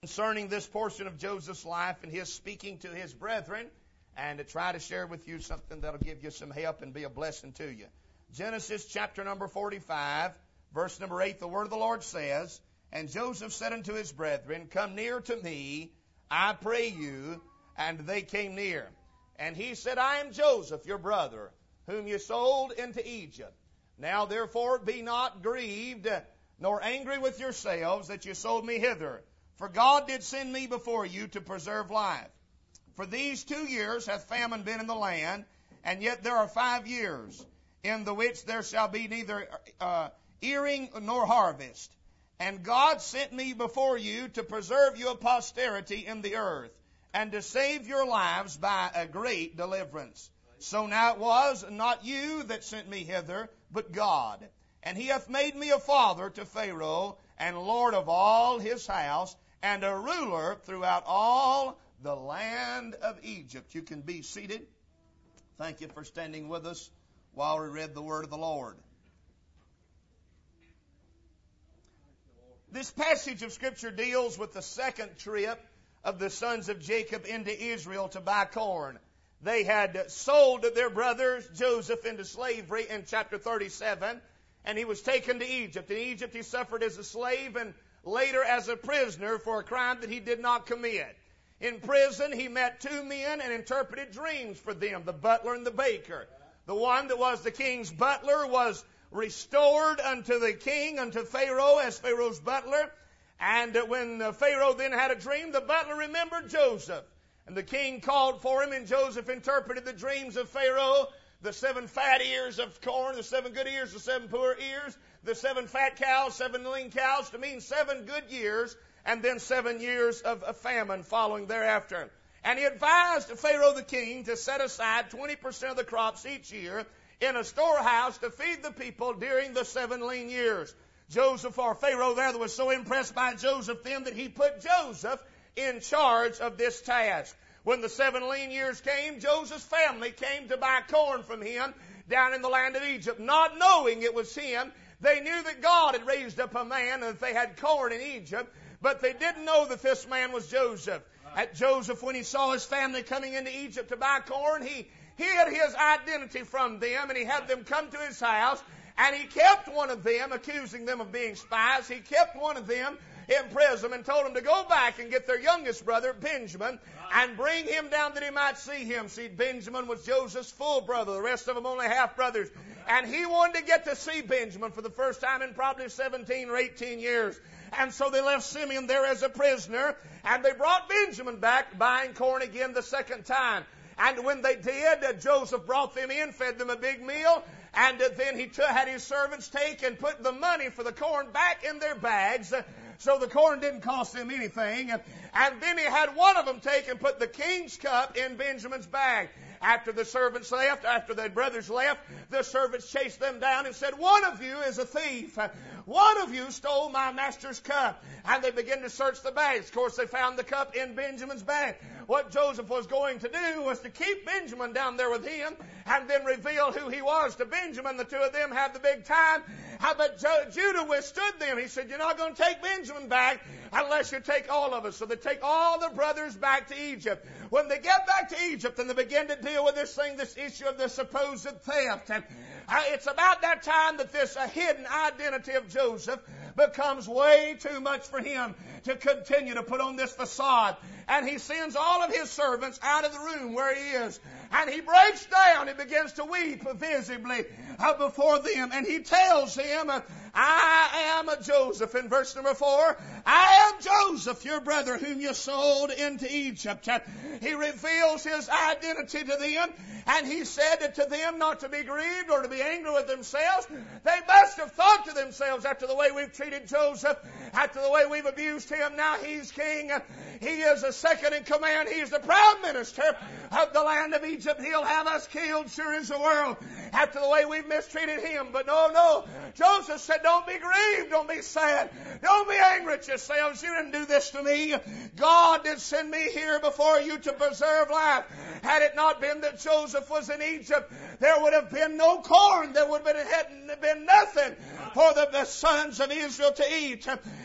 Concerning this portion of Joseph's life and his speaking to his brethren, and to try to share with you something that'll give you some help and be a blessing to you. Genesis chapter number 45, verse number 8, the word of the Lord says, "And Joseph said unto his brethren, Come near to me, I pray you. And they came near. And he said, I am Joseph, your brother, whom you sold into Egypt. Now therefore be not grieved, nor angry with yourselves that you sold me hither. For God did send me before you to preserve life. For these 2 years hath famine been in the land, and yet there are 5 years, in the which there shall be neither earing nor harvest. And God sent me before you to preserve you a posterity in the earth, and to save your lives by a great deliverance. So now it was not you that sent me hither, but God. And he hath made me a father to Pharaoh, and Lord of all his house, and a ruler throughout all the land of Egypt." You can be seated. Thank you for standing with us while we read the word of the Lord. This passage of Scripture deals with the second trip of the sons of Jacob into Israel to buy corn. They had sold their brother Joseph into slavery in chapter 37, and he was taken to Egypt. In Egypt he suffered as a slave and later as a prisoner for a crime that he did not commit. In prison he met 2 men and interpreted dreams for them, the butler and the baker. The one that was the king's butler was restored unto the king, unto Pharaoh, as Pharaoh's butler. And when Pharaoh then had a dream, the butler remembered Joseph. And the king called for him, and Joseph interpreted the dreams of Pharaoh: the 7 fat ears of corn, the 7 good ears, the 7 poor ears, the 7 fat cows, 7 lean cows, to mean 7 good years, and then 7 years of famine following thereafter. And he advised Pharaoh the king to set aside 20% of the crops each year in a storehouse to feed the people during the 7 lean years. Joseph, or Pharaoh there, was so impressed by Joseph then that he put Joseph in charge of this task. When the 7 lean years came, Joseph's family came to buy corn from him down in the land of Egypt. Not knowing it was him, they knew that God had raised up a man and that they had corn in Egypt, but they didn't know that this man was Joseph. At Joseph, when he saw his family coming into Egypt to buy corn, he hid his identity from them, and he had them come to his house, and he kept one of them, accusing them of being spies. He kept one of them in prison and told him to go back and get their youngest brother, Benjamin, and bring him down that he might see him. See, Benjamin was Joseph's full brother. The rest of them only half brothers. And he wanted to get to see Benjamin for the first time in probably 17 or 18 years. And so they left Simeon there as a prisoner, and they brought Benjamin back, buying corn again the second time. And when they did, Joseph brought them in, fed them a big meal, and then he had his servants take and put the money for the corn back in their bags, so the corn didn't cost them anything. And then he had one of them take and put the king's cup in Benjamin's bag. After the servants left, after the brothers left, the servants chased them down and said, "One of you is a thief. One of you stole my master's cup." And they began to search the bags. Of course, they found the cup in Benjamin's bag. What Joseph was going to do was to keep Benjamin down there with him and then reveal who he was to Benjamin. The 2 of them had the big time. But Judah withstood them. He said, "You're not going to take Benjamin back unless you take all of us." So they take all the brothers back to Egypt. When they get back to Egypt and they begin to deal with this issue of the supposed theft, and it's about that time that this hidden identity of Joseph becomes way too much for him to continue to put on this facade. And he sends all of his servants out of the room where he is. And he breaks down and begins to weep visibly before them. And he tells them, "I am Joseph." In verse number 4, "I am Joseph, your brother, whom you sold into Egypt." He reveals his identity to them. And he said to them not to be grieved or to be angry with themselves. They must have thought to themselves, after the way we've treated Joseph, after the way we've abused him, now he's king. He is a second in command. He's the prime minister of the land of Egypt. He'll have us killed, sure as the world, after the way we've mistreated him. But no. Joseph said, "Don't be grieved. Don't be sad. Don't be angry at yourselves. You didn't do this to me. God did send me here before you to preserve life. Had it not been that Joseph was in Egypt, there would have been no corn. There would have been nothing for the sons of Israel to eat."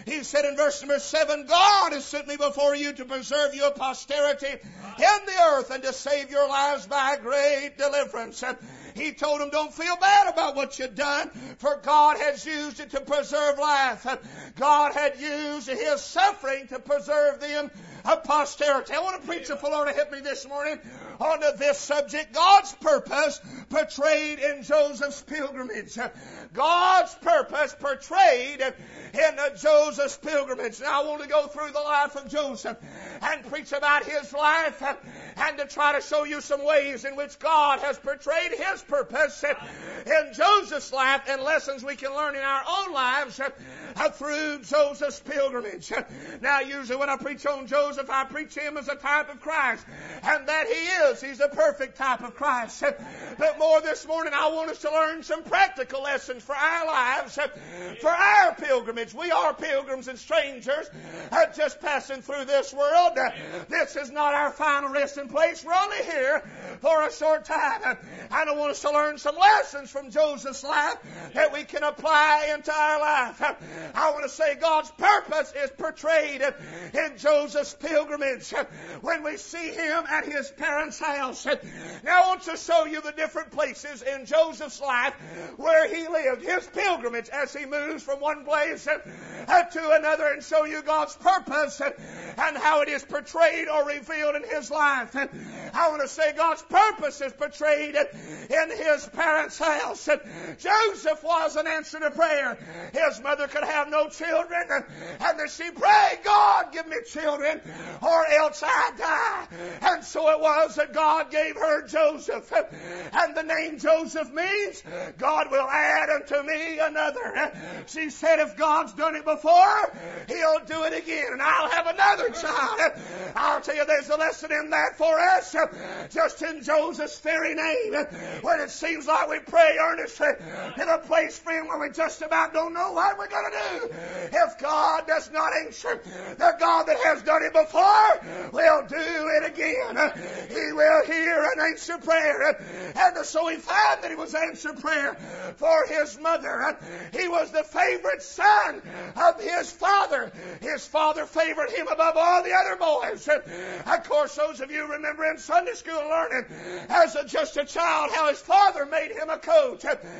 He said in verse number 7, God has sent me before you to preserve your posterity in the earth and to save your lives by great deliverance. He told them, don't feel bad about what you've done, for God has used it to preserve life. God had used His suffering to preserve them of posterity. I want to preach if the Lord help me this morning on this subject, God's purpose portrayed in Joseph's pilgrimage. God's purpose portrayed in Joseph's pilgrimage. Now I want to go through the life of Joseph and preach about his life and to try to show you some ways in which God has portrayed His purpose in Joseph's life and lessons we can learn in our own lives through Joseph's pilgrimage. Now usually when I preach on Joseph, I preach him as a type of Christ, and that he is. He's a perfect type of Christ. But more this morning, I want us to learn some practical lessons for our lives, for our pilgrimage. We are pilgrims and strangers just passing through this world. This is not our final resting place. We're only here for a short time. And I want us to learn some lessons from Joseph's life that we can apply into our life. I want to say God's purpose is portrayed in Joseph's pilgrimage when we see him at his parents' house. Now I want to show you the different places in Joseph's life where he lived, his pilgrimage as he moves from one place to another, and show you God's purpose and how it is portrayed or revealed in his life. I want to say God's purpose is portrayed in his parents' house. Joseph was an answer to prayer. His mother could have no children, and then she prayed, God, give me children, or else I die. And so it was that God gave her Joseph. And the name Joseph means, God will add unto me another. She said, if God's done it before, He'll do it again, and I'll have another child. I'll tell you, there's a lesson in that for us, just in Joseph's very name. When it seems like we pray earnestly in a place, friend, where we just about don't know what we're going to do, if God does not answer, the God that has done it before will do it again. He will hear and answer prayer. And so we find that He was answered prayer for his mother. He was the favorite son of his father. His father favored him above all the other boys. Of course, those of you remember in Sunday school learning as just a child how his father made him a coat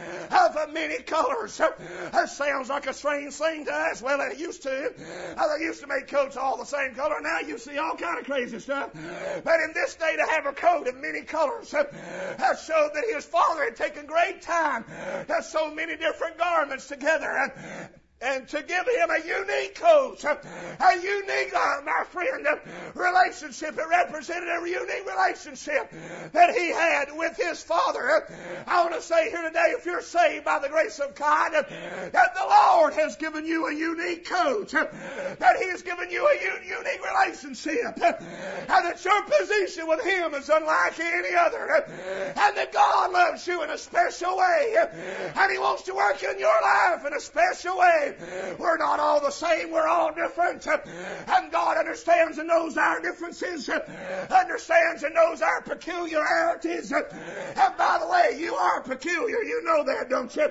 of many colors. That sounds like a strange thing to us. Well, it used to. They used to make coats all the same color. Now you see all kind of crazy stuff. But in this day, to have a coat of many colors showed that his father had taken great time to sew many different garments together and to give him a unique coat, a unique, my friend, relationship. It represented a unique relationship that he had with his father. I want to say here today, if you're saved by the grace of God, that the Lord has given you a unique coat, that He has given you a unique relationship, and that your position with Him is unlike any other, and that God loves you in a special way, and He wants to work in your life in a special way. We're not all the same. We're all different. And God understands and knows our differences, understands and knows our peculiarities. And by the way, you are peculiar. You know that, don't you?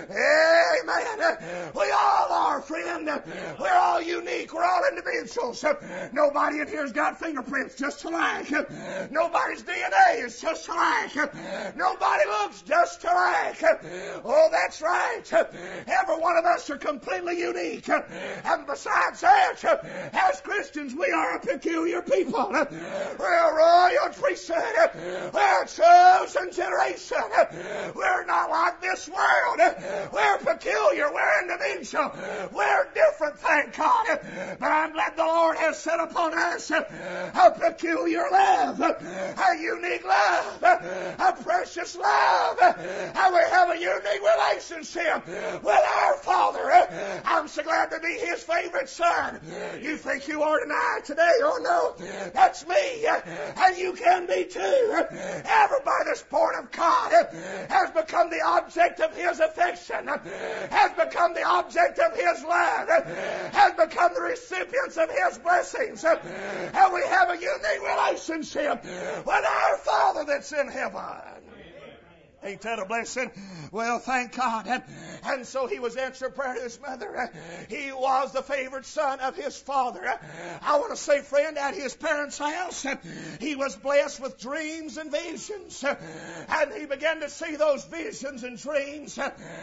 Amen. We all are, friend. We're all unique. We're all individuals. Nobody in here's got fingerprints just alike. Nobody's DNA is just alike. Nobody looks just alike. Oh, that's right. Every one of us are completely unique. And besides that, as Christians, we are a peculiar people. We're a royal priesthood. We're a chosen generation. We're not like this world. We're peculiar. We're individual. We're different, thank God. But I'm glad the Lord has set upon us a peculiar love, a unique love, a precious love. And we have a unique relationship with our Father. I'm so glad to be His favorite son. You think you are tonight, today? Oh no, that's me. And you can be too. Everybody that's born of God has become the object of His affection, has become the object of His love, has become the recipients of His blessings. And we have a unique relationship with our Father that's in heaven. Ain't that a blessing? Well, thank God. And so he was answering prayer to his mother. He was the favored son of his father. I want to say, friend, at his parents' house, he was blessed with dreams and visions. And he began to see those visions and dreams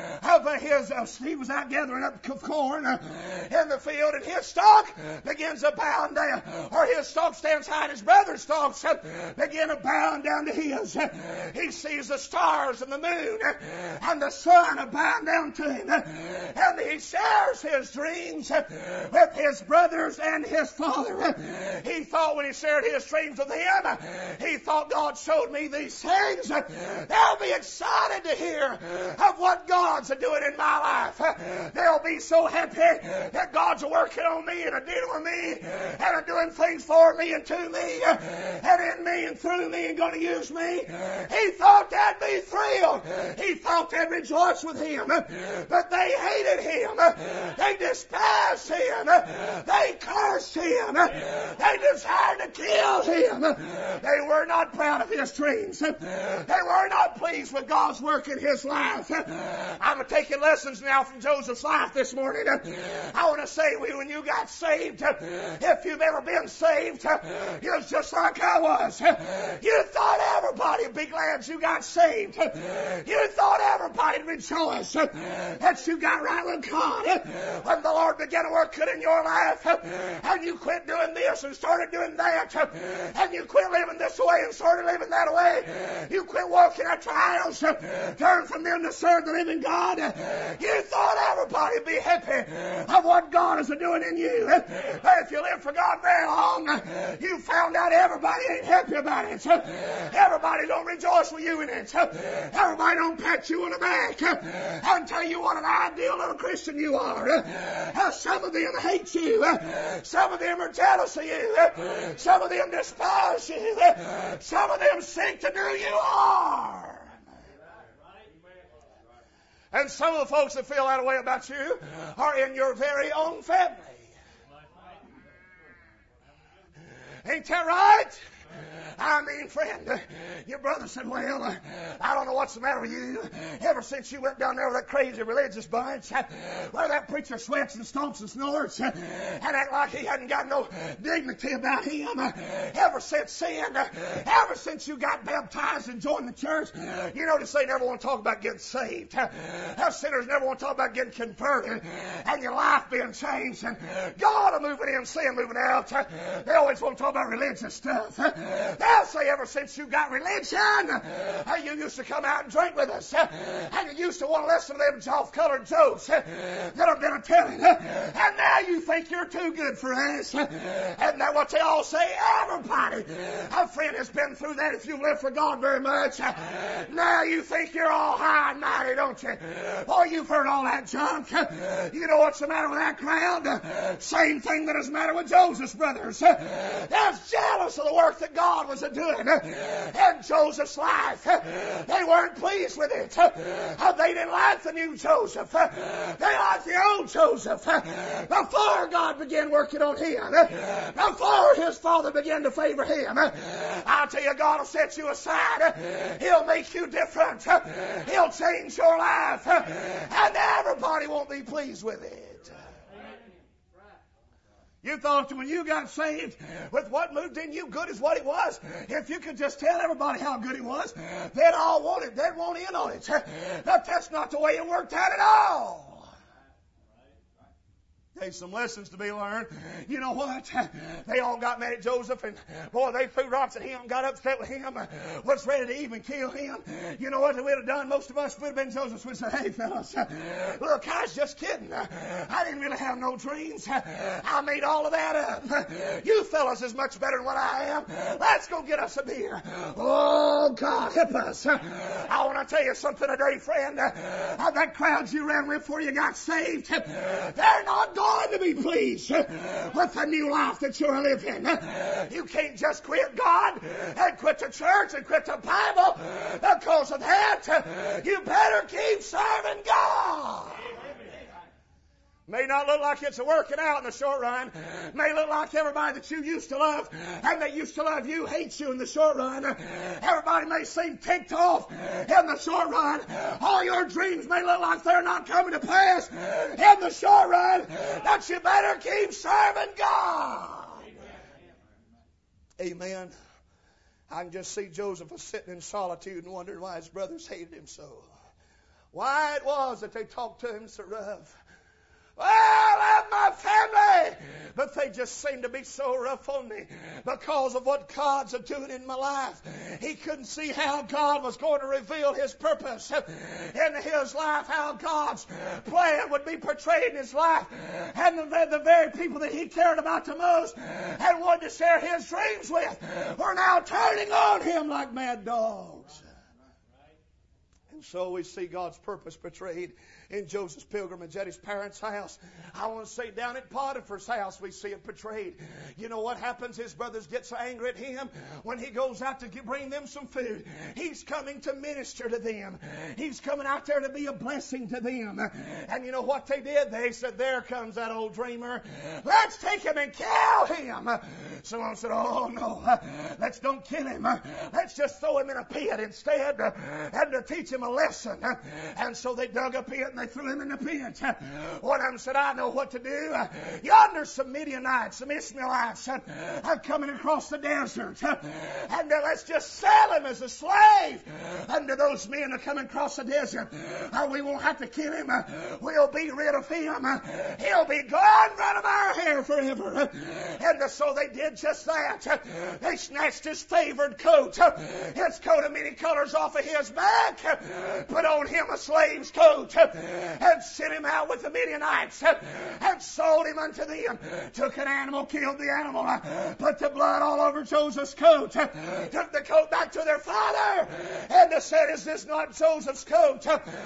of his, he was out gathering up corn in the field, and his stalk begins to bound down, or his stalk stands high, and his brother's stalks begin to bound down to his. He sees the stars and the moon and the sun are bound down to him, and he shares his dreams with his brothers and his father. He thought when he shared his dreams with him, he thought, God showed me these things. They'll be excited to hear of what God's doing in my life. They'll be so happy that God's working on me and dealing with me and doing things for me and to me and in me and through me and going to use me. He thought that'd be thrilled. He thought they'd rejoice with him, but they hated him. They despised him. They cursed him. They desired to kill him. They were not proud of his dreams. They were not pleased with God's work in his life. I'm taking lessons now from Joseph's life this morning. I want to say, when you got saved, if you've ever been saved, you're just like I was. You thought everybody would be glad you got saved. You thought everybody would rejoice that you got right with God. When the Lord began to work good in your life, and you quit doing this and started doing that, and you quit living this way and started living that way, you quit walking after idols, turned from them to serve the living God, you thought everybody would be happy of what God is doing in you. But if you live for God very long, you found out everybody ain't happy about it. Everybody don't rejoice with you in it. Everybody don't pat you on the back and tell you what an ideal little Christian you are. Some of them hate you. Some of them are jealous of you. Some of them despise you. Some of them seek to do you harm. And some of the folks that feel that way about you are in your very own family. Ain't that right? I mean, friend, your brother said, well, I don't know what's the matter with you. Ever since you went down there with that crazy religious bunch, where that preacher sweats and stomps and snorts and act like he hadn't got no dignity about him. Ever since then, ever since you got baptized and joined the church, you notice they never want to talk about getting saved. Sinners never want to talk about getting converted and your life being changed and God moving in, sin moving out. They always want to talk about religious stuff. They'll say ever since you got religion, you used to come out and drink with us, and you used to want to listen to them off-colored jokes that have been telling, and now you think you're too good for us. And that's what they all say. Everybody, a friend, has been through that if you've lived for God very much. Now you think you're all high and mighty, don't you? Boy, you've heard all that junk. You know what's the matter with that crowd? Same thing that is the matter with Joseph's brothers. They're jealous of the work that God was doing in Joseph's life. They weren't pleased with it. They didn't like the new Joseph. They liked the old Joseph. Before God began working on him, before his father began to favor him, I'll tell you, God will set you aside. He'll make you different. He'll change your life. And everybody won't be pleased with it. You thought when you got saved, with what moved in you, good as what it was, if you could just tell everybody how good it was, they'd all want it. They'd want in on it. But that's not the way it worked out at all. There's some lessons to be learned. You know what? They all got mad at Joseph, and boy, they threw rocks at him, got upset with him, was ready to even kill him. You know what they would have done? Most of us would have been Joseph. Would say, hey, fellas, look, I was just kidding. I didn't really have no dreams. I made all of that up. You fellas is much better than what I am. Let's go get us a beer. Oh, God, help us. I want to tell you something today, friend. That crowd you ran with before you got saved, they're not going to be pleased with the new life that you're living. You can't just quit God and quit the church and quit the Bible because of that. You better keep serving God. May not look like it's working out in the short run. May look like everybody that you used to love and that used to love you hates you in the short run. Everybody may seem ticked off in the short run. All your dreams may look like they're not coming to pass in the short run. But you better keep serving God. Amen. I can just see Joseph was sitting in solitude and wondering why his brothers hated him so. Why it was that they talked to him so rough. Well, I love my family, but they just seem to be so rough on me because of what God's doing in my life. He couldn't see how God was going to reveal His purpose in his life, how God's plan would be portrayed in his life. And the very people that he cared about the most and wanted to share his dreams with were now turning on him like mad dogs. And so we see God's purpose portrayed in Joseph's pilgrimage at his parents' house. I want to say down at Potiphar's house we see it portrayed. You know what happens? His brothers get so angry at him when he goes out to bring them some food. He's coming to minister to them. He's coming out there to be a blessing to them. And you know what they did? They said, there comes that old dreamer. Let's take him and kill him. Someone said, oh no, let's don't kill him. Let's just throw him in a pit instead and to teach him a lesson. And so they dug a pit and they threw him in the pit. One of them said, I know what to do. Yonder some Midianites, some Ishmaelites are coming across the desert. And let's just sell him as a slave unto those men that come across the desert. We won't have to kill him. We'll be rid of him. He'll be gone out of our hair forever. And so they did just that. They snatched his favored coat, his coat of many colors off of his back, put on him a slave's coat, and sent him out with the Midianites, and sold him unto them. Took an animal, killed the animal, put the blood all over Joseph's coat, took the coat back to their father, and they said, is this not Joseph's coat?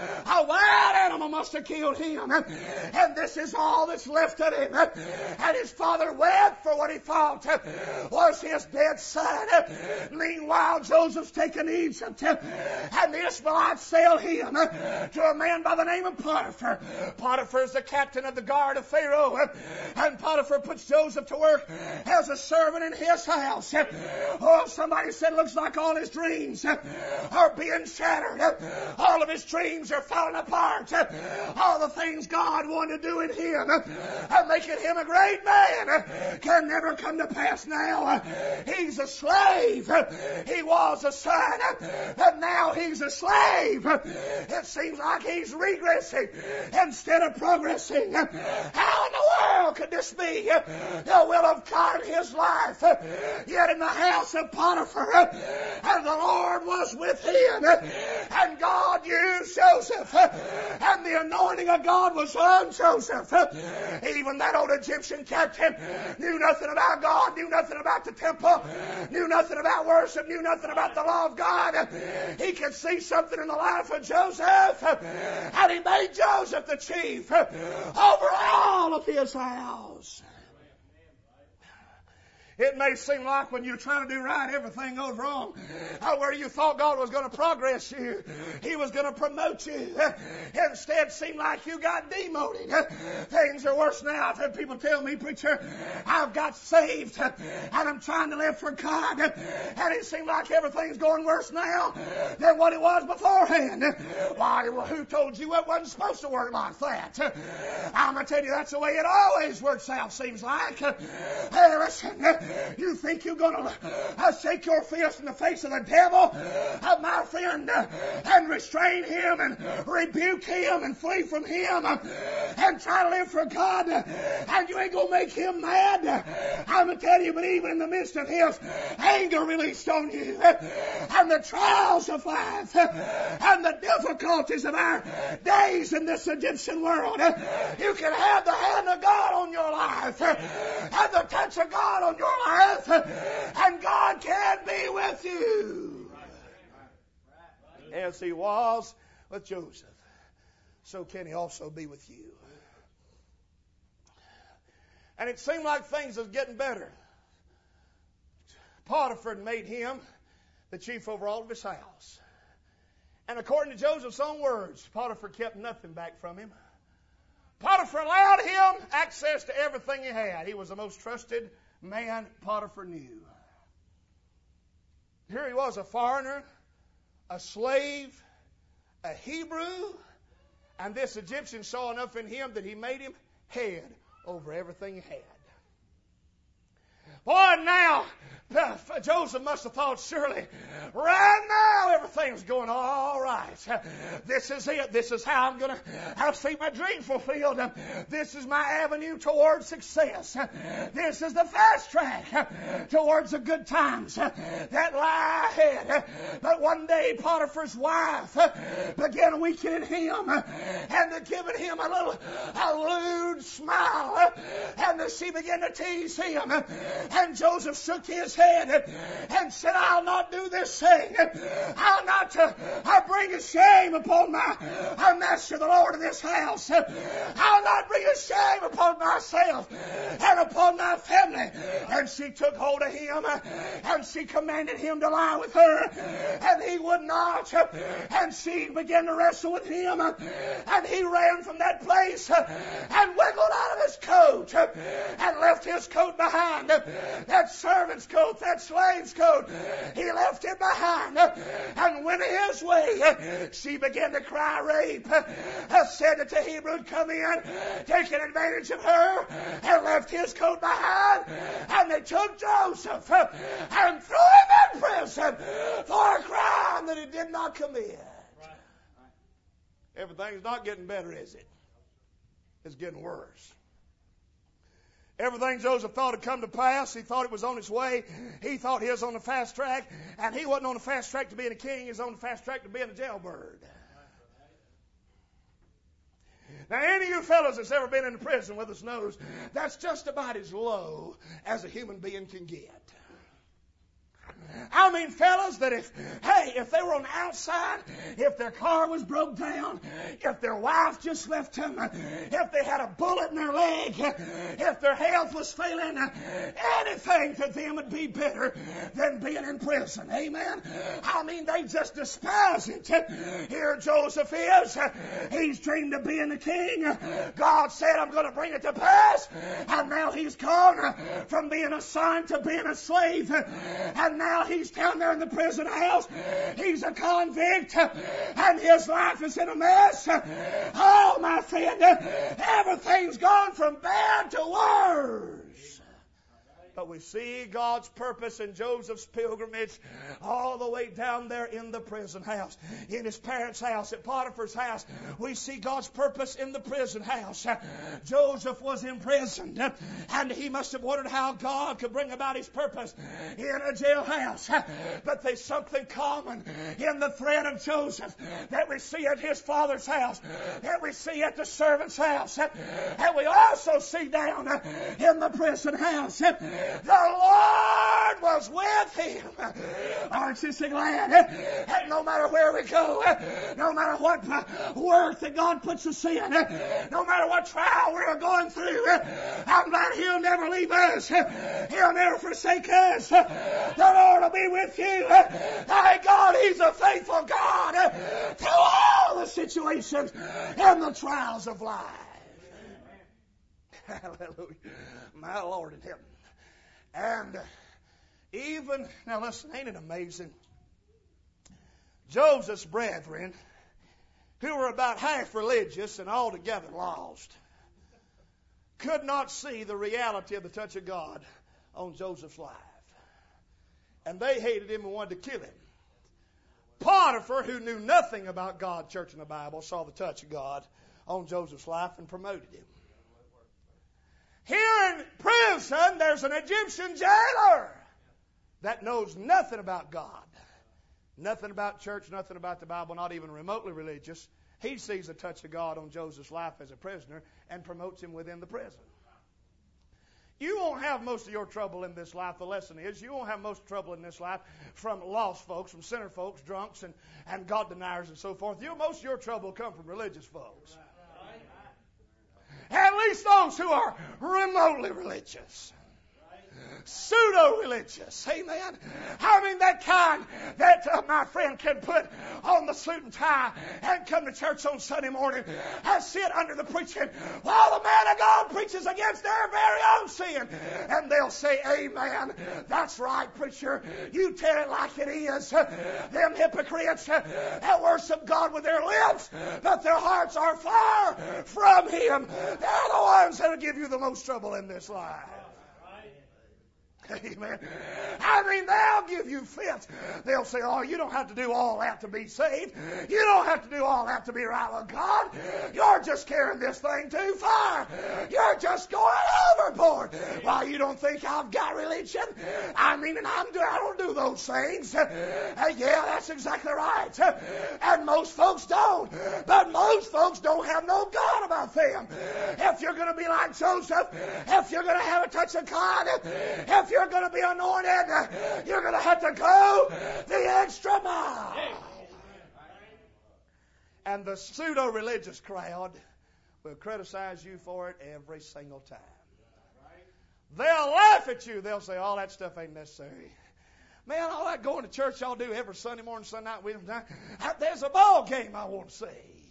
A wild animal must have killed him, and this is all that's left of him. And his father wept for what he thought was his dead son. Meanwhile, Joseph's taken Egypt, and the Ishmaelites sell him to a man by the name of Potiphar. Potiphar is the captain of the guard of Pharaoh, and Potiphar puts Joseph to work as a servant in his house. Oh, somebody said, looks like all his dreams are being shattered. All of his dreams are falling apart. All the things God wanted to do in him and making him a great man can never come to pass now. He's a slave. He was a son, but now he's a slave. It seems like he's regressing instead of progressing. How in the world could this be the will of God in his life? Yet in the house of Potiphar, and the Lord was with him, and God used Joseph, and the anointing of God was on Joseph. Even that old Egyptian captain knew nothing about God, knew nothing about the temple, knew nothing about worship, knew nothing about the law of God. He could see something in the life of Joseph, and he made Joseph the chief over all of his house. It may seem like when you're trying to do right, everything goes wrong. Where you thought God was going to progress you, He was going to promote you. Instead, it seemed like you got demoted. Things are worse now. I've had people tell me, preacher, I've got saved and I'm trying to live for God. And it seemed like everything's going worse now than what it was beforehand. Why, well, who told you it wasn't supposed to work like that? I'm going to tell you, that's the way it always works out, seems like. Hey, listen. You think you're going to shake your fist in the face of the devil, my friend, and restrain him and rebuke him and flee from him and try to live for God, and you ain't going to make him mad? I'm going to tell you, but even in the midst of his anger released on you, and the trials of life, and the difficulties of our days in this Egyptian world, you can have the hand of God on your life, and the touch of God on your life, and God can be with you. As He was with Joseph, so can He also be with you. And it seemed like things was getting better. Potiphar made him the chief over all of his house. And according to Joseph's own words, Potiphar kept nothing back from him. Potiphar allowed him access to everything he had. He was the most trusted man Potiphar knew. Here he was, a foreigner, a slave, a Hebrew, and this Egyptian saw enough in him that he made him head over everything he had. Boy, now, Joseph must have thought, surely, right now everything's going all right. This is it. This is how I'm going to see my dream fulfilled. This is my avenue towards success. This is the fast track towards the good times that lie ahead. But one day Potiphar's wife began weakening him and giving him a lewd smile. And she began to tease him. And Joseph shook his head and said, I'll not do this thing. I'll not bring a shame upon my master, the Lord of this house. I'll not bring a shame upon myself and upon my family. And she took hold of him and she commanded him to lie with her. And he would not. And she began to wrestle with him. And he ran from that place and wiggled out of his coat and left his coat behind. That servant's coat, that slave's coat, he left it behind and went his way. She began to cry rape, said to Hebrew, come in, taking advantage of her, and left his coat behind. And they took Joseph and threw him in prison for a crime that he did not commit. Everything's not getting better, is it? It's getting worse. Everything Joseph thought had come to pass. He thought it was on its way. He thought he was on the fast track. And he wasn't on the fast track to being a king. He was on the fast track to being a jailbird. Now, any of you fellows that's ever been in prison with us knows that's just about as low as a human being can get. I mean, fellas, that if they were on the outside, if their car was broke down, if their wife just left them, if they had a bullet in their leg, if their health was failing, anything to them would be better than being in prison. Amen? I mean, they just despise it. Here Joseph is. He's dreamed of being the king. God said, I'm going to bring it to pass. And now he's gone from being a son to being a slave. And now he's down there in the prison house. He's a convict, and his life is in a mess. Oh, my friend, everything's gone from bad to worse. But we see God's purpose in Joseph's pilgrimage all the way down there in the prison house, in his parents' house, at Potiphar's house. We see God's purpose in the prison house. Joseph was imprisoned, and he must have wondered how God could bring about his purpose in a jailhouse. But there's something common in the thread of Joseph that we see at his father's house, that we see at the servant's house, and we also see down in the prison house. The Lord was with him. Aren't you so glad? And no matter where we go, no matter what work that God puts us in, no matter what trial we're going through, I'm glad He'll never leave us. He'll never forsake us. The Lord will be with you. Thank God He's a faithful God through all the situations and the trials of life. Hallelujah. My Lord in heaven. And even, now listen, ain't it amazing? Joseph's brethren, who were about half religious and altogether lost, could not see the reality of the touch of God on Joseph's life. And they hated him and wanted to kill him. Potiphar, who knew nothing about God, church, and the Bible, saw the touch of God on Joseph's life and promoted him. Here in prison, there's an Egyptian jailer that knows nothing about God, nothing about church, nothing about the Bible, not even remotely religious. He sees the touch of God on Joseph's life as a prisoner and promotes him within the prison. You won't have most of your trouble in this life. The lesson is you won't have most trouble in this life from lost folks, from sinner folks, drunks, and God deniers and so forth. Most of your trouble will come from religious folks. At least those who are remotely religious. pseudo-religious. Amen. I mean that kind that my friend can put on the suit and tie and come to church on Sunday morning and sit under the preaching while the man of God preaches against their very own sin. And they'll say, amen. That's right, preacher. You tell it like it is. Them hypocrites that worship God with their lips, but their hearts are far from Him. They're the ones that'll give you the most trouble in this life. Amen. I mean, they'll give you fits. They'll say, oh, you don't have to do all that to be saved. You don't have to do all that to be right with God. You're just carrying this thing too far. You're just going overboard. Why, you don't think I've got religion? I mean, and I don't do those things. Yeah, that's exactly right. And most folks don't. But most folks don't have no God about them. If you're going to be like Joseph, if you're going to have a touch of God, if you're going to be anointed, you're going to have to go the extra mile. And the pseudo-religious crowd will criticize you for it every single time. They'll laugh at you. They'll say, all that stuff ain't necessary. Man, all that going to church y'all do every Sunday morning, Sunday night, Wednesday night, there's a ball game I want to see.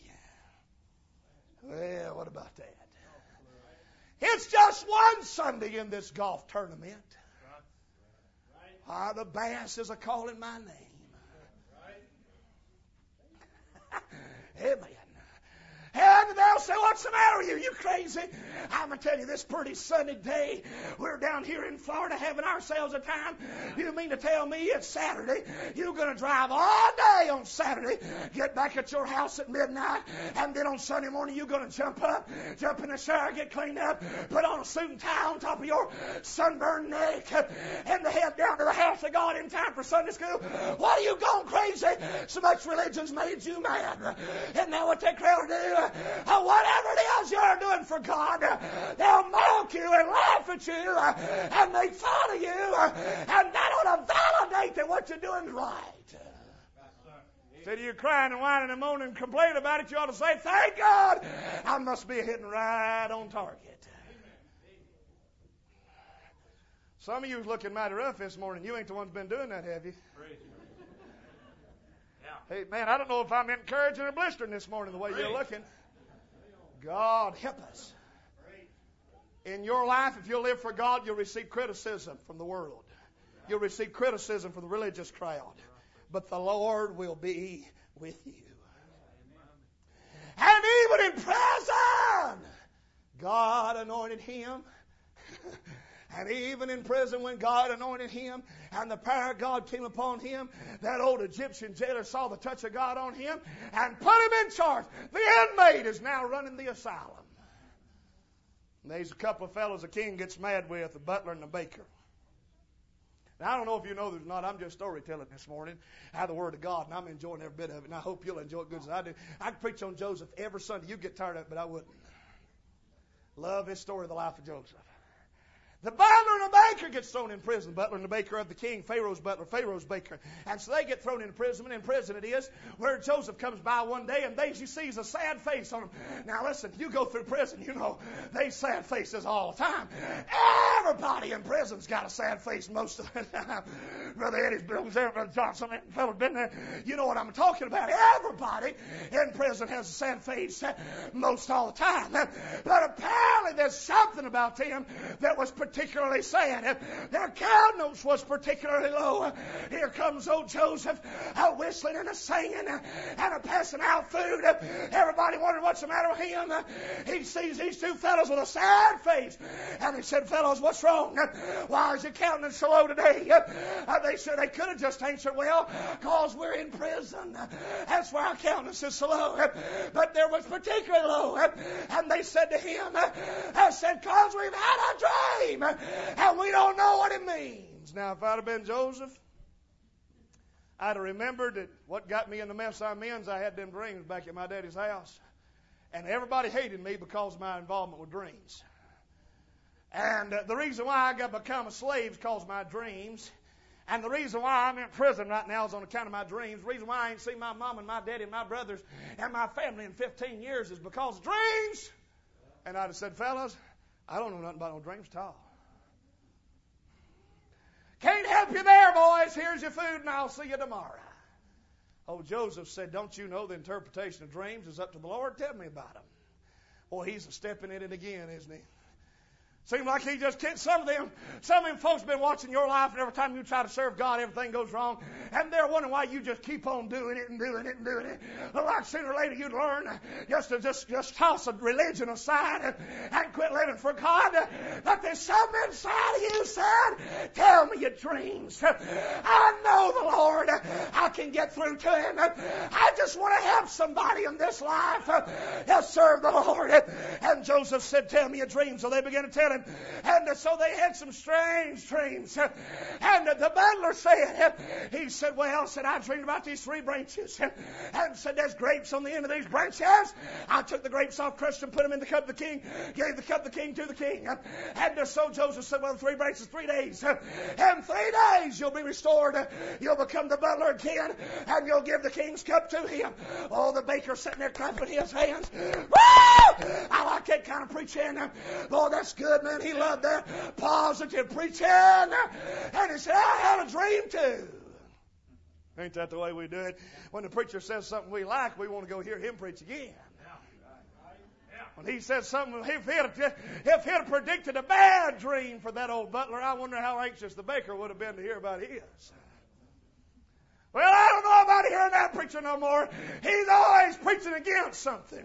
Well, what about that? It's just one Sunday in this golf tournament. The bass is a-calling my name. Amen. And they'll say, what's the matter with you? You crazy? I'm going to tell you this pretty sunny day. We're down here in Florida having ourselves a time. You mean to tell me it's Saturday? You're going to drive all day on Saturday, get back at your house at midnight, and then on Sunday morning you're going to jump in the shower, get cleaned up, put on a suit and tie on top of your sunburned neck, and head down to the house of God in time for Sunday school. What are you going crazy? So much religion's made you mad. Isn't that what that crowd do? Whatever it is you're doing for God, they'll mock you and laugh at you and make fun of you, and that ought to validate that what you're doing is right. Instead of you crying and whining and moaning and complaining about it, you ought to say, thank God, I must be hitting right on target. Some of you was looking mighty rough this morning. You ain't the ones been doing that, have you? Hey, man, I don't know if I'm encouraging or blistering this morning the way you're looking. God help us. In your life, if you'll live for God, you'll receive criticism from the world. You'll receive criticism from the religious crowd. But the Lord will be with you. And even in prison, God anointed him. And even in prison, when God anointed him and the power of God came upon him, that old Egyptian jailer saw the touch of God on him and put him in charge. The inmate is now running the asylum. And there's a couple of fellows the king gets mad with, the butler and the baker. Now, I don't know if you know this or not. I'm just storytelling this morning out of the Word of God, and I'm enjoying every bit of it, and I hope you'll enjoy it good as I do. I could preach on Joseph every Sunday. You'd get tired of it, but I wouldn't. Love this story of the life of Joseph. The butler and the baker gets thrown in prison. The butler and the baker of the king, Pharaoh's butler, Pharaoh's baker. And so they get thrown in prison. And in prison it is where Joseph comes by one day and you see a sad face on him. Now listen, you go through prison, you know, they sad faces all the time. Everybody in prison's got a sad face most of the time. Brother Eddie's been there, Brother Johnson, that fellow's been there. You know what I'm talking about. Everybody in prison has a sad face most all the time. But apparently there's something about them that was particularly sad. Their countenance was particularly low. Here comes old Joseph, whistling and singing and passing out food. Everybody wondered what's the matter with him. He sees these two fellows with a sad face. And he said, fellows, what's wrong? Why is your countenance so low today? They said they could have just answered, well, because we're in prison. That's why our countenance is so low. But there was particularly low. And they said to him, because we've had a dream. And we don't know what it means. Now, if I'd have been Joseph, I'd have remembered that what got me in the mess I'm in is I had them dreams back at my daddy's house. And everybody hated me because of my involvement with dreams. And the reason why I got become a slave is because of my dreams. And the reason why I'm in prison right now is on account of my dreams. The reason why I ain't seen my mom and my daddy and my brothers and my family in 15 years is because of dreams. And I'd have said, fellas, I don't know nothing about no dreams at all. says, here's your food and I'll see you tomorrow. Oh, Joseph said, don't you know the interpretation of dreams is up to the Lord? Tell me about them. Boy, he's stepping in it again, isn't he? Seems like he just can't. Some of them folks have been watching your life, and every time you try to serve God, everything goes wrong. And they're wondering why you just keep on doing it and doing it and doing it. But like sooner or later you'd learn just to toss a religion aside and quit living for God. But there's something inside of you, son. Tell me your dreams. I know the Lord. I can get through to Him. I just want to help somebody in this life. Serve the Lord. And Joseph said, tell me your dreams. So they began to tell him. And so they had some strange dreams. And the butler said, he said, well, I dreamed about these 3 branches. And said, there's grapes on the end of these branches. I took the grapes off, crushed them, put them in the cup of the king, gave the cup of the king to the king. And so Joseph said, well, 3 branches, 3 days. In 3 days you'll be restored. You'll become the butler again, and you'll give the king's cup to him. Oh, the baker sitting there clapping his hands. Woo! I like that kind of preaching. Boy, that's good, man. He loved that positive preaching. And he said, I had a dream too. Ain't that the way we do it? When the preacher says something we like, we want to go hear him preach again. When he says something, if he had predicted a bad dream for that old butler, I wonder how anxious the baker would have been to hear about his. Well, I don't know about hearing that preacher no more. He's always preaching against something.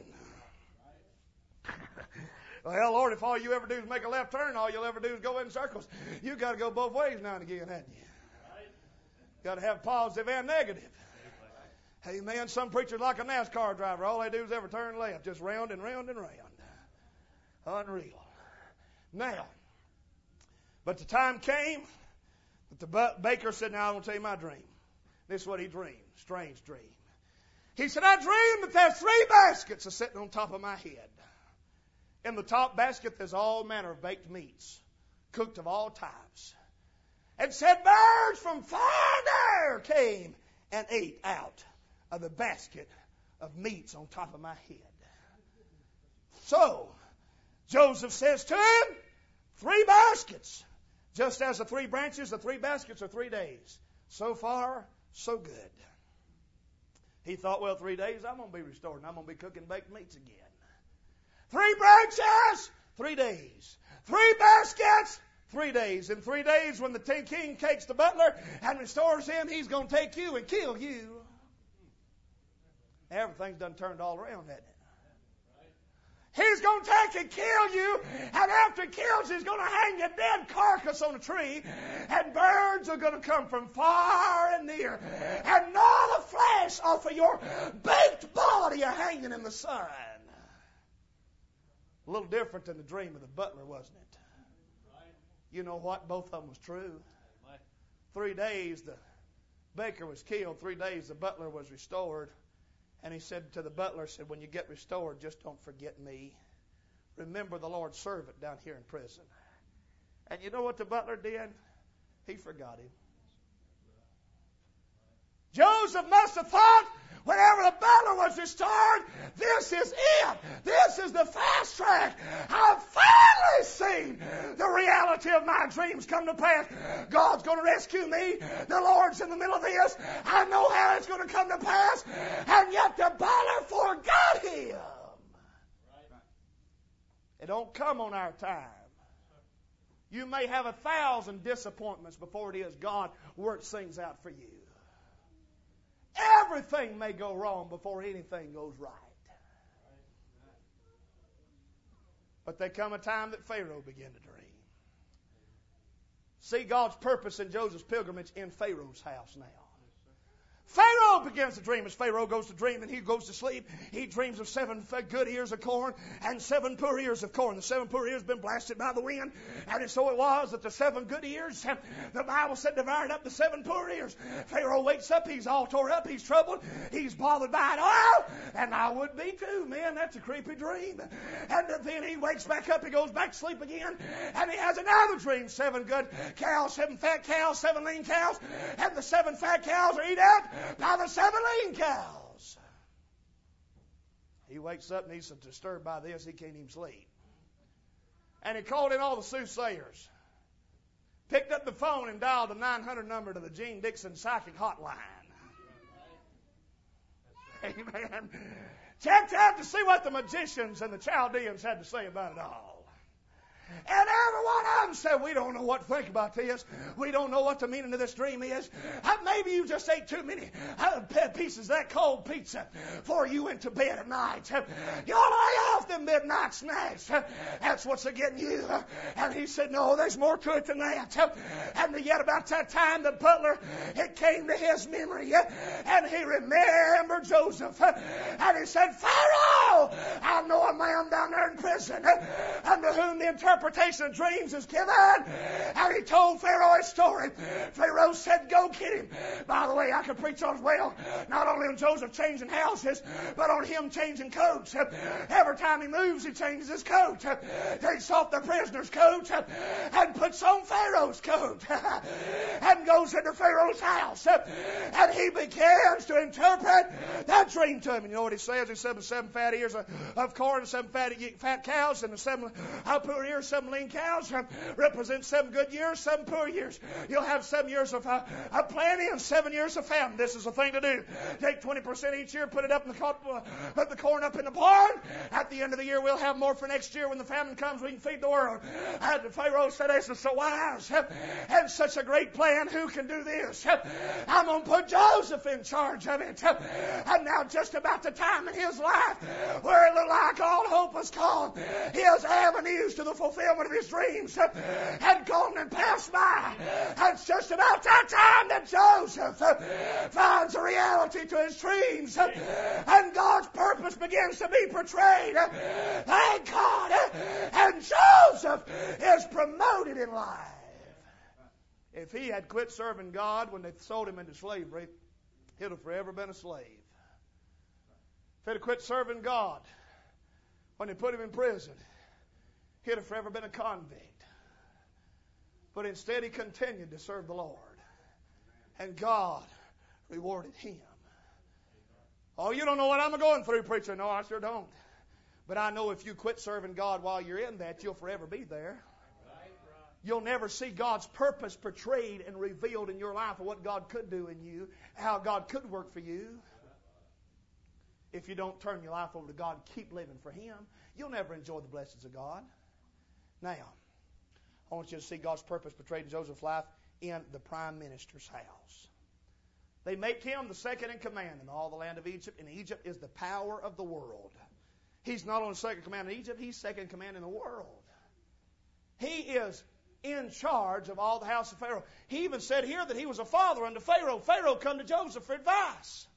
Well, Lord, if all you ever do is make a left turn, all you'll ever do is go in circles. You've got to go both ways now and again, haven't you? Got to have positive and negative. Amen. Some preachers like a NASCAR driver. All they do is ever turn left, just round and round and round. Unreal. Now, but the time came that the baker said, now I'm going to tell you my dream. This is what he dreamed. Strange dream. He said, I dreamed that there's 3 baskets are sitting on top of my head. In the top basket, there's all manner of baked meats, cooked of all types. And said, birds from far and near came and ate out of the basket of meats on top of my head. So, Joseph says to him, 3 baskets. Just as the 3 branches, the 3 baskets are 3 days. So far, so good. He thought, well, 3 days, I'm going to be restored, and I'm going to be cooking baked meats again. 3 branches, 3 days. 3 baskets, 3 days. In 3 days, when the king takes the butler and restores him, he's going to take you and kill you. Everything's done turned all around, hasn't it? He's going to take and kill you, and after he kills you, he's going to hang your dead carcass on a tree, and birds are going to come from far and near, and gnaw the flesh off of your baked body are hanging in the sun. A little different than the dream of the butler, wasn't it? You know what? Both of them was true. 3 days the baker was killed. 3 days the butler was restored. And he said to the butler, said, when you get restored, just don't forget me. Remember the Lord's servant down here in prison. And you know what the butler did? He forgot him. Joseph must have thought, whenever the butler was restored, this is it. This is the fast track. I've finally seen the reality of my dreams come to pass. God's going to rescue me. The Lord's in the middle of this. I know how it's going to come to pass. And yet the butler forgot him. It don't come on our time. You may have 1,000 disappointments before it is God works things out for you. Everything may go wrong before anything goes right. But there come a time that Pharaoh began to dream. See God's purpose in Joseph's pilgrimage in Pharaoh's house now. Pharaoh begins to dream. As Pharaoh goes to dream and he goes to sleep, he dreams of 7 good ears of corn and 7 poor ears of corn. The 7 poor ears have been blasted by the wind. And so it was that the 7 good ears, the Bible said, devoured up the 7 poor ears. Pharaoh wakes up. He's all tore up. He's troubled. He's bothered by it all. And I would be too, man. That's a creepy dream. And then he wakes back up. He goes back to sleep again. And he has another dream. 7 good cows, 7 fat cows, 7 lean cows. And the 7 fat cows are eaten out by the 7 lean cows. He wakes up and he's so disturbed by this he can't even sleep. And he called in all the soothsayers. picked up the phone and dialed the 900 number to the Gene Dixon Psychic Hotline. Amen. Checked out to see what the magicians and the Chaldeans had to say about it all. And every one of them said, we don't know what to think about this. We don't know what the meaning of this dream is. Maybe you just ate too many pieces of that cold pizza before you went to bed at night. You ought to lay off them midnight snacks. That's what's getting you. And he said, no, there's more to it than that. And yet about that time, the butler, it came to his memory, and he remembered Joseph. And he said, Pharaoh, I know a man down there in prison unto whom the interpretation of dreams is given. And he told Pharaoh his story. Pharaoh said, go get him. By the way, I could preach on, well, not only on Joseph changing houses, but on him changing coats. Every time he moves, he changes his coat. Takes off the prisoner's coat and puts on Pharaoh's coat and goes into Pharaoh's house. And he begins to interpret that dream to him. And you know what he says? He said, 7 fat ears of corn, 7 fat cows, and 7 poor ears, 7 lean cows represent 7 good years, 7 poor years. You'll have 7 years of plenty and 7 years of famine. This is the thing to do. Take 20% each year, put it up in put the corn up in the barn. At the end of the year, we'll have more for next year. When the famine comes, we can feed the world. And the Pharaoh said, this is so wise and such a great plan. Who can do this? I'm going to put Joseph in charge of it. And now just about the time in his life where it looked like all hope was gone, his avenues to the fulfillment of his dreams had gone and passed by. And it's just about that time that Joseph finds a reality to his dreams, and God's purpose begins to be portrayed. Thank God. And Joseph is promoted in life. If he had quit serving God when they sold him into slavery, he'd have forever been a slave. If he'd have quit serving God when they put him in prison, he'd have forever been a convict. But instead he continued to serve the Lord. And God rewarded him. Oh, you don't know what I'm going through, preacher. No, I sure don't. But I know if you quit serving God while you're in that, you'll forever be there. You'll never see God's purpose portrayed and revealed in your life of what God could do in you, how God could work for you. If you don't turn your life over to God and keep living for Him, you'll never enjoy the blessings of God. Now, I want you to see God's purpose portrayed in Joseph's life in the prime minister's house. They make him the second in command in all the land of Egypt, and Egypt is the power of the world. He's not only second in command in Egypt, he's second in command in the world. He is in charge of all the house of Pharaoh. He even said here that he was a father unto Pharaoh. Pharaoh come to Joseph for advice.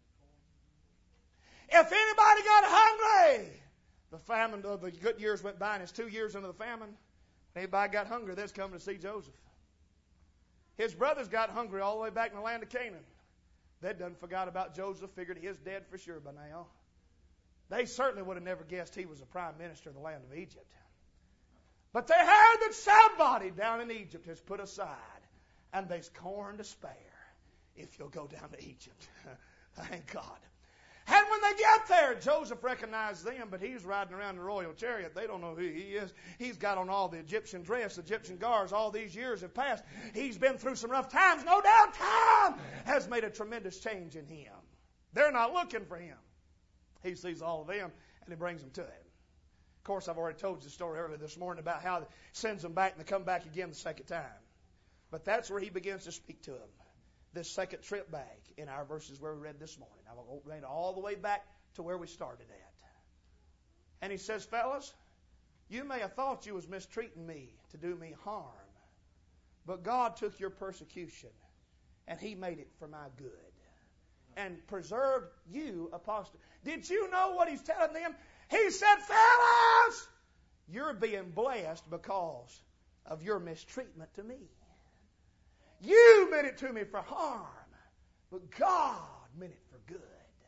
If anybody got hungry, the famine of the good years went by, and it's 2 years into the famine. Anybody got hungry, they're coming to see Joseph. His brothers got hungry all the way back in the land of Canaan. They done forgot about Joseph, figured he was dead for sure by now. They certainly would have never guessed he was a prime minister of the land of Egypt. But they heard that somebody down in Egypt has put aside, and there's corn to spare if you'll go down to Egypt. Thank God. And when they get there, Joseph recognized them, but he's riding around in the royal chariot. They don't know who he is. He's got on all the Egyptian dress, Egyptian guards. All these years have passed. He's been through some rough times. No doubt time has made a tremendous change in him. They're not looking for him. He sees all of them, and he brings them to him. Of course, I've already told you the story earlier this morning about how he sends them back, and they come back again the second time. But that's where he begins to speak to them. This second trip back in our verses where we read this morning. I will read all the way back to where we started at. And he says, fellas, you may have thought you was mistreating me to do me harm, but God took your persecution and He made it for my good and preserved you, apostate. Did you know what He's telling them? He said, fellas, you're being blessed because of your mistreatment to me. You meant it to me for harm, but God meant it for good.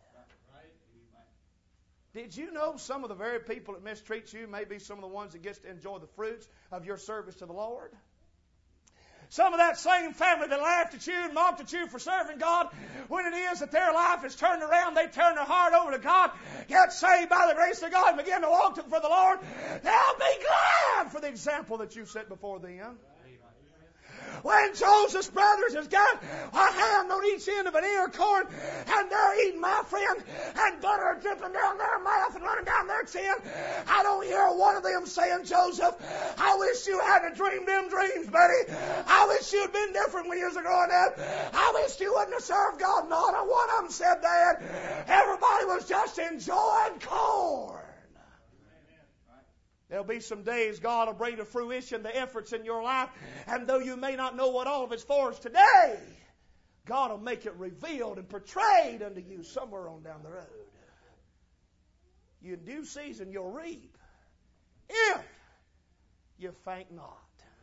Did you know some of the very people that mistreat you may be some of the ones that gets to enjoy the fruits of your service to the Lord? Some of that same family that laughed at you and mocked at you for serving God, when it is that their life is turned around, they turn their heart over to God, get saved by the grace of God, and begin to walk for the Lord, they'll be glad for the example that you set before them. When Joseph's brothers has got a hand on each end of an ear cord, and they're eating, my friend, and butter dripping down their mouth and running down their chin, I don't hear one of them saying, Joseph, I wish you hadn't dreamed them dreams, buddy. I wish you'd been different when you was growing up. I wish you wouldn't have served God. Not a one of them said that. Everybody was just enjoying corn. There'll be some days God will bring to fruition the efforts in your life, and though you may not know what all of it's for is today, God will make it revealed and portrayed unto you somewhere on down the road. You in due season you'll reap, if you faint not.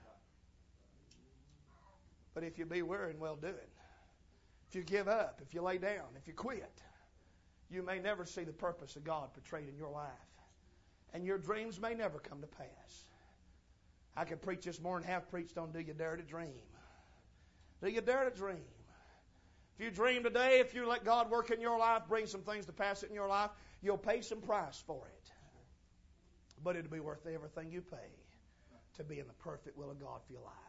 But if you be weary in well-doing, if you give up, if you lay down, if you quit, you may never see the purpose of God portrayed in your life. And your dreams may never come to pass. I could preach this morning, have preached on, do you dare to dream? Do you dare to dream? If you dream today, if you let God work in your life, bring some things to pass in your life, you'll pay some price for it. But it'll be worth everything you pay to be in the perfect will of God for your life.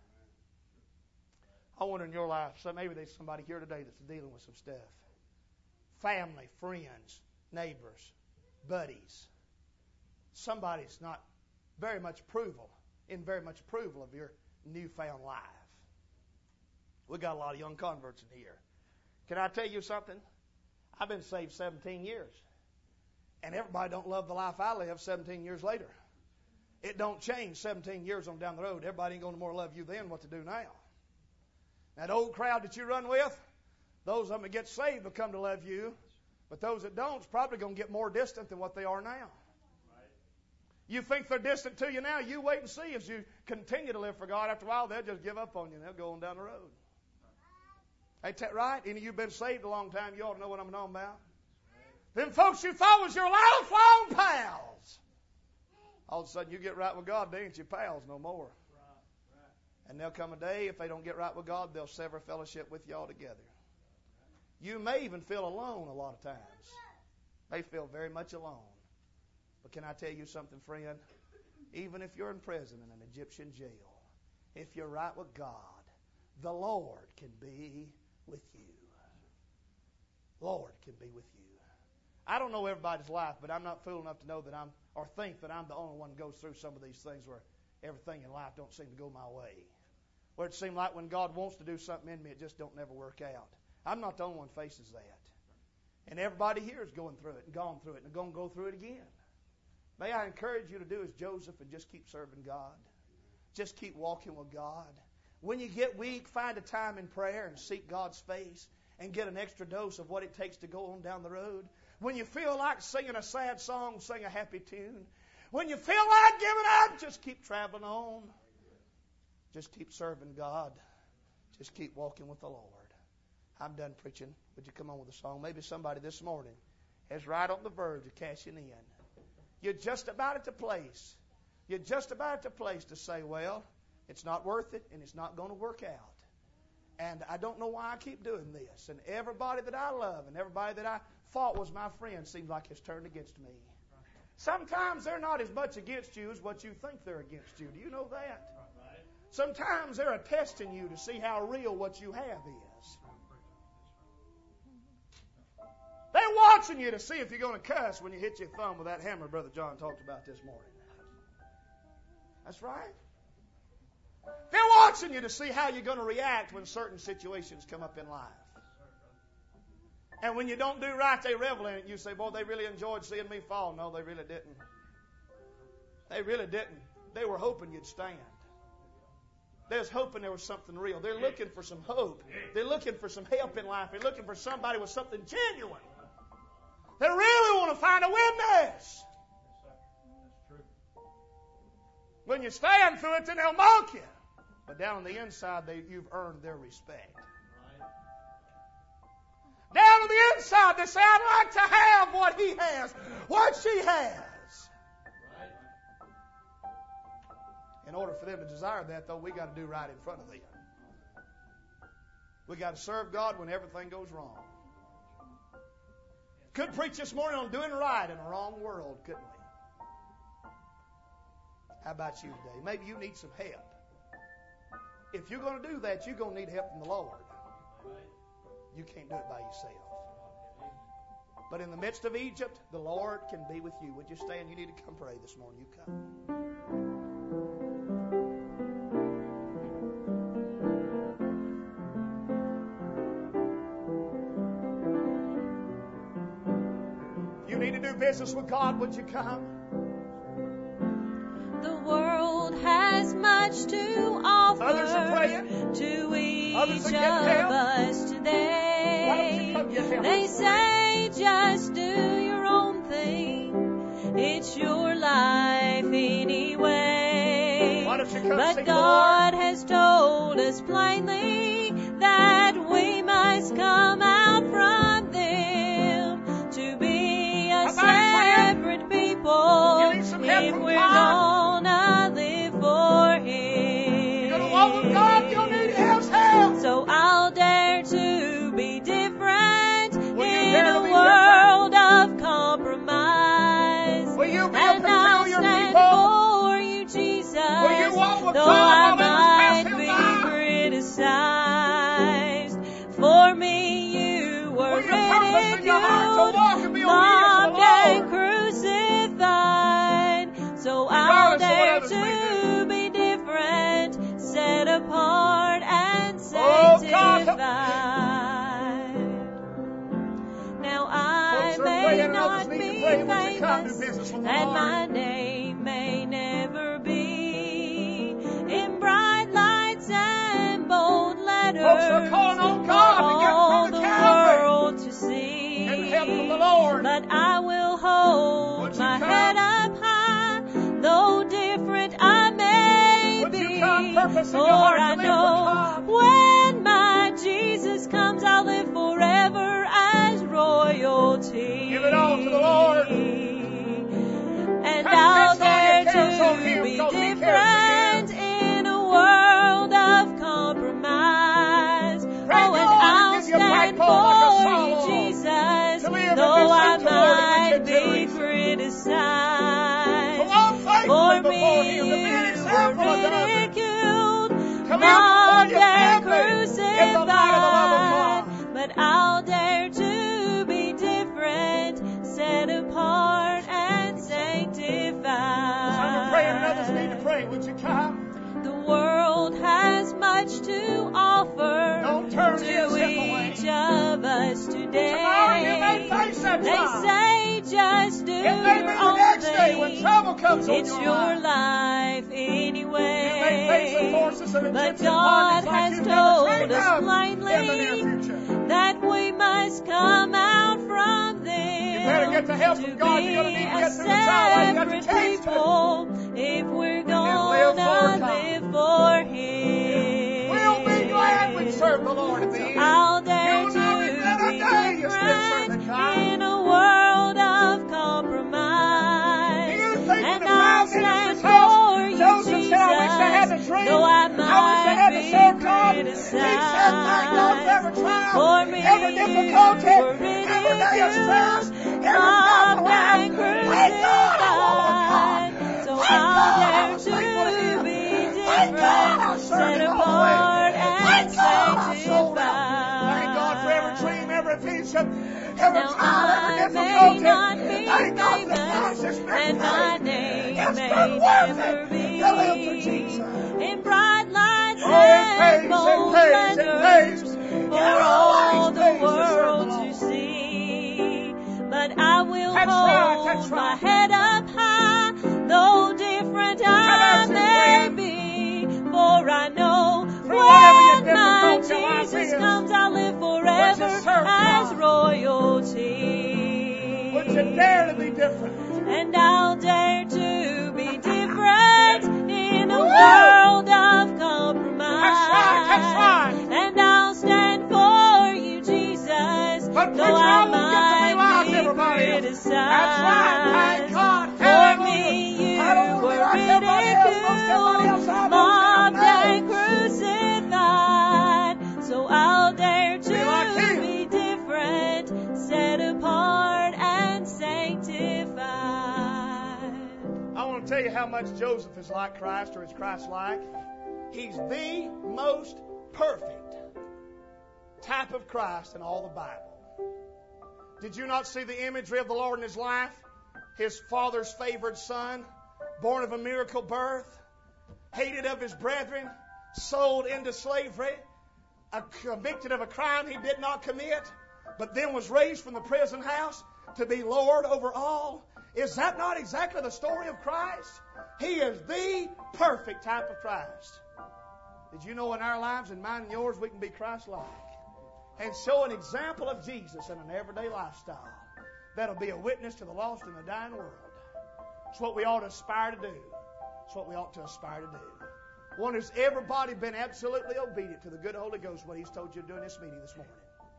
I wonder in your life, so maybe there's somebody here today that's dealing with some stuff. Family, friends, neighbors, buddies. Somebody's not very much approval of your newfound life. We got a lot of young converts in here. Can I tell you something? I've been saved 17 years. And everybody don't love the life I live 17 years later. It don't change 17 years on down the road. Everybody ain't going to more love you then what to do now. That old crowd that you run with, those of them that get saved will come to love you. But those that don't is probably going to get more distant than what they are now. You think they're distant to you now, you wait and see. As you continue to live for God, after a while, they'll just give up on you and they'll go on down the road. Ain't that right? Any of you been saved a long time, you ought to know what I'm talking about. Them folks you thought was your lifelong pals, all of a sudden you get right with God, they ain't your pals no more. And there'll come a day, if they don't get right with God, they'll sever fellowship with you altogether. You may even feel alone a lot of times. They feel very much alone. But can I tell you something, friend? Even if you're in prison in an Egyptian jail, if you're right with God, the Lord can be with you. Lord can be with you. I don't know everybody's life, but I'm not fool enough to know that or think that I'm the only one who goes through some of these things where everything in life don't seem to go my way. Where it seems like when God wants to do something in me, it just don't never work out. I'm not the only one who faces that. And everybody here is going through it and gone through it and going to go through it again. May I encourage you to do as Joseph and just keep serving God. Just keep walking with God. When you get weak, find a time in prayer and seek God's face and get an extra dose of what it takes to go on down the road. When you feel like singing a sad song, sing a happy tune. When you feel like giving up, just keep traveling on. Just keep serving God. Just keep walking with the Lord. I'm done preaching. Would you come on with a song? Maybe somebody this morning is right on the verge of cashing in. You're just about at the place. You're just about at the place to say, well, it's not worth it and it's not going to work out. And I don't know why I keep doing this. And everybody that I love and everybody that I thought was my friend seems like it's turned against me. Sometimes they're not as much against you as what you think they're against you. Do you know that? Sometimes they're testing you to see how real what you have is. They're watching you to see if you're going to cuss when you hit your thumb with that hammer Brother John talked about this morning. That's right. They're watching you to see how you're going to react when certain situations come up in life. And when you don't do right, they revel in it. You say, boy, they really enjoyed seeing me fall. No, they really didn't. They really didn't. They were hoping you'd stand. They was hoping there was something real. They're looking for some hope. They're looking for some help in life. They're looking for somebody with something genuine. They really want to find a witness. When you stand through it, then they'll mock you. But down on the inside, you've earned their respect. Down on the inside, they say, I'd like to have what he has, what she has. In order for them to desire that, though, we got to do right in front of them. We got to serve God when everything goes wrong. Could preach this morning on doing right in a wrong world, couldn't we? How about you today? Maybe you need some help. if you're going to do that, you're going to need help from the Lord. You can't do it by yourself. But in the midst of Egypt, the Lord can be with you. Would you stand? You need to come pray this morning. You come. You need to do business with God. Would you come? The world has much to offer Others are praying. to each Others are of getting help. us today. Why don't you come get help? They say just do your own thing. It's your life anyway. Why don't you come But seek God the Lord? has told us plainly that we must come out from them to be a separate people You need some help if from we're God? gonna live for Him. You're going to walk with God, you'll need His help. So I'll dare to be different Will you in dare to a be world of compromise. Will you be a And I'll peculiar stand people? for you, Jesus, Will you walk with though God while I others pass might Him be by? criticized. For me, you were Will you purpose in your heart to walk and be ridiculed, obedient to mocked, the and Lord? crucified. So I'll Regardless of what dare others may to be different, set apart and Oh, God. sanctified. Now I Folks are may praying and not others need be to pray. Would you come do famous, business with the and Lord? my name may never be in bright lights and bold letters Folks are calling on God to get for all from the the Calvary world to see. and help from the Lord. But I will hold Would you my come? head up high, though different I may Would be. you come purpose in For your heart to I live for know God? when my Jesus comes, I'll live forever as royalty. Give it all to the Lord. And Cast I'll all your dare cares on to Him, be 'cause He cares for different in a world of compromise. Pray Oh, and God I'll and give you stand backbone like a for you, Saul. Jesus, To live though I and be sent might toward in the be generation. criticized. To walk For faithfully before me, Him, to be an you example were unto others. ridiculed, Come mocked, here before your and family in the light of the love of God. crucified. But I'll dare to be different, set apart and sanctified. Some are praying and others need to pray. Would you come? The world has much to offer Don't turn to yourself away. each of us today. Tomorrow you may face that They trial. say just do It may be your the own next day when thing. trouble comes on It's your your life. life anyway. You may face the forces of But intense God bondage like has you've never told dreamed us of in the near plainly future. that we must come out from them. You better get the help to from God. be You're going to need to a get through the trial. You got to separate change to. people if we're live gonna for God. live for Him. We'll be glad we serve the Lord at the end. I'll dare You'll not regret to a be day you spent serving different God. in a world of compromise. Do you think And in the I'll 5 minutes stand because for you, Joseph said, I wish I had the Jesus, dream. though I I wish I had might the serve be God. He criticized. said, thank God for every trial, For me, every difficulty, you were every day of stress, ridiculed, every mocked, mountain and around. Thank God I walk crucified. with So God. Thank I'll God I dare was faithful to to Him. be Thank God I different, served set Him all the way. apart Thank and God I sold out. sanctified. Thank God for every dream, every vision, every Now trial, I every may difficulty. not be Thank God for the famous, promises been and my made. name It's may been never worth be it to live for Jesus. in bright lights Oh, it and pays, bold it pays, it letters pays. for It all always the pays to serve the world to Lord. see. But I will That's right, hold that's my right. head up high, though different I about you, may friend? be. For I know Through whatever your when my difficulty life Jesus is, comes, I'll live would forever you serve as God? royalty. Would you dare to be different? And I'll dare to be different in a Woo! world of compromise. That's right. And I'll stand for you, Jesus, But though preacher, I I won't get to realize might be everybody else. criticized. That's right. Thank God. For Hallelujah. me, you I don't want to be were like everybody else. Most everybody else ridiculed, I mocked, know. and crucified. So I'll dare to Be like him. be different, set apart and sanctified. I want to tell you how much Joseph is like Christ, or is Christ like. He's the most perfect type of Christ in all the Bible. Did you not see the imagery of the Lord in His life? His Father's favored Son, born of a miracle birth, hated of His brethren, sold into slavery, convicted of a crime He did not commit, but then was raised from the prison house to be Lord over all. Is that not exactly the story of Christ? He is the perfect type of Christ. Did you know in our lives, in mine and yours, we can be Christ-like and show an example of Jesus in an everyday lifestyle that'll be a witness to the lost and the dying world? It's what we ought to aspire to do. It's what we ought to aspire to do. One who's everybody been absolutely obedient to the good Holy Ghost, what He's told you to do in this meeting this morning.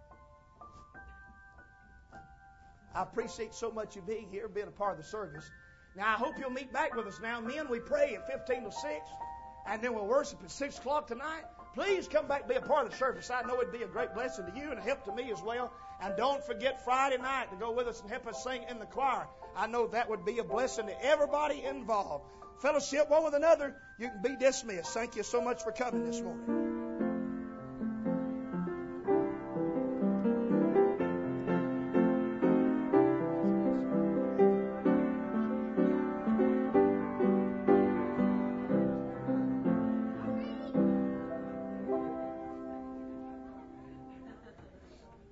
I appreciate so much you being here, being a part of the service. Now, I hope you'll meet back with us now. Men, we pray at 15 to 6, and then we'll worship at 6 o'clock tonight. Please come back and be a part of the service. I know it'd be a great blessing to you and a help to me as well. And don't forget Friday night to go with us and help us sing in the choir. I know that would be a blessing to everybody involved. Fellowship one with another, you can be dismissed. Thank you so much for coming this morning.